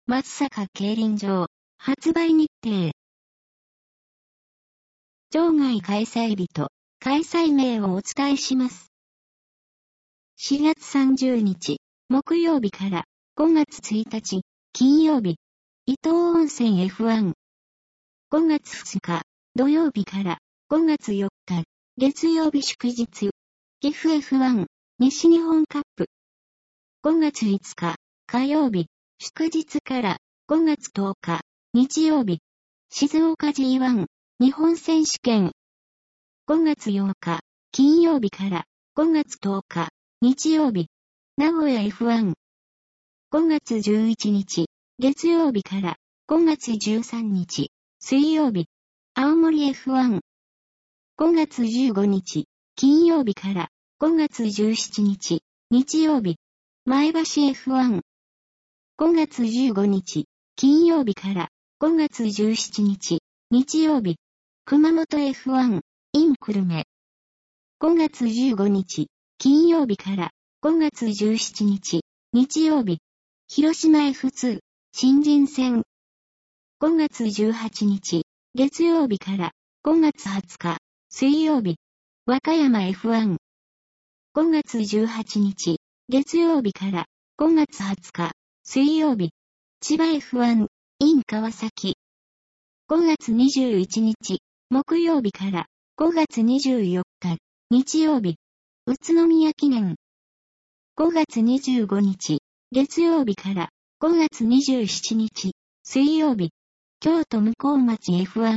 松阪競輪場、発売日程。場外開催日と開催名をお伝えします。4月30日、木曜日から5月1日、金曜日、伊東温泉 F1。5月2日、土曜日から5月4日、月曜日祝日、岐阜 F1、西日本カップ。5月5日、火曜日、祝日から5月10日、日曜日、静岡 G1、日本選手権。5月8日、金曜日から5月10日、日曜日、名古屋 F1。5月11日、月曜日から5月13日、水曜日、青森 F1。5月15日、金曜日から5月17日、日曜日、前橋 F1。5月15日、金曜日から5月17日、日曜日、熊本 F1、イン久留米。5月15日、金曜日から5月17日、日曜日、広島 F2、新人戦。5月18日、月曜日から5月20日、水曜日、和歌山 F1。5月18日、月曜日から5月20日、水曜日、千葉 F1、in 川崎。5月21日、木曜日から5月24日、日曜日、宇都宮記念。5月25日、月曜日から5月27日、水曜日、京都向町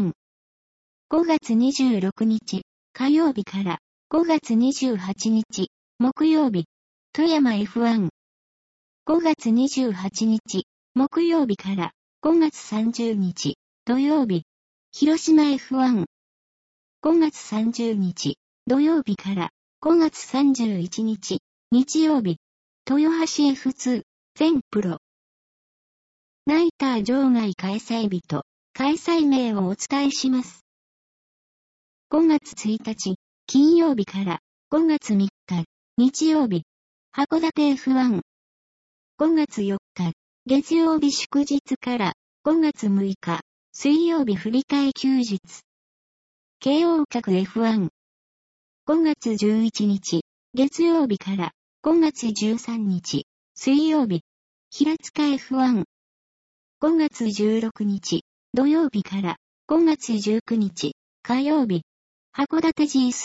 F1。5月26日、火曜日から5月28日、木曜日、富山 F1。5月28日、木曜日から5月30日、土曜日、広島 F1。5月30日、土曜日から5月31日、日曜日、豊橋 F2、全プロ。ナイター場外開催日と開催名をお伝えします。5月1日、金曜日から5月3日、日曜日、函館 F1。5月4日、月曜日祝日から5月6日、水曜日振り替え休日。京王閣 F1。5月11日、月曜日から5月13日、水曜日、平塚 F1。5月16日、土曜日から5月19日、火曜日、函館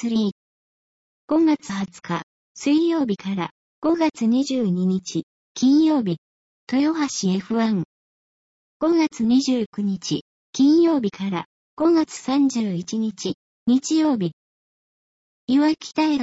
G3。5月20日、水曜日から5月22日、金曜日、豊橋 F1。5月29日、金曜日から5月31日、日曜日、岩木平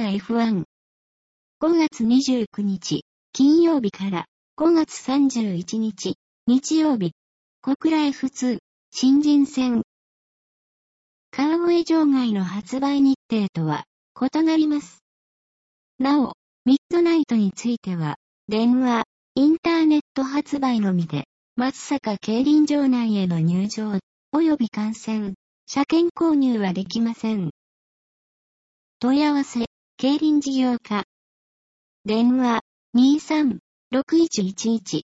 F1。5月29日、金曜日から5月31日、日曜日、小倉 F2、新人戦。川越場外の発売日程とは異なります。なお、ミッドナイトについては、電話、インターネット発売のみで、松阪競輪場内への入場、及び観戦、車券購入はできません。問い合わせ、競輪事業課。電話、23-6111